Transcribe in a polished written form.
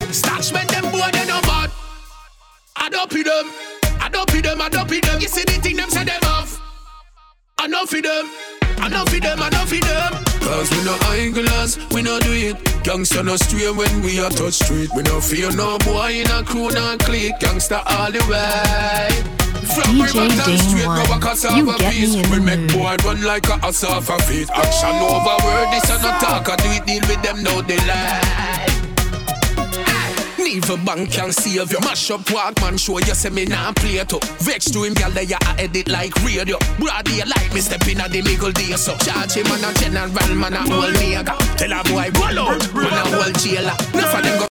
Stash men them boy they no bad. I don't pee them. I don't pee them. I don't pee them. You see the thing them say them off. I don't feed them. I don't feed them, I don't feed them. Cause we no eyeglass, we no do it. Gangsta no straight when we a touch street. We no fear no boy in a crew, no clique. Gangsta all the way. From DJ Dane1, you get me in we the make mood. boy run like a ass off a feet. Action over word, this a no talk. I do it, deal with them, no delay. Neither bank can save you. Mash up Walkman, show you say me nah play to. Vex to him, girl, they a edit like radio. Broad day like me step in a the middle day. So charge him on a general, man a whole nigga. Tell a boy, go loud, man a whole jailer. Enough of them go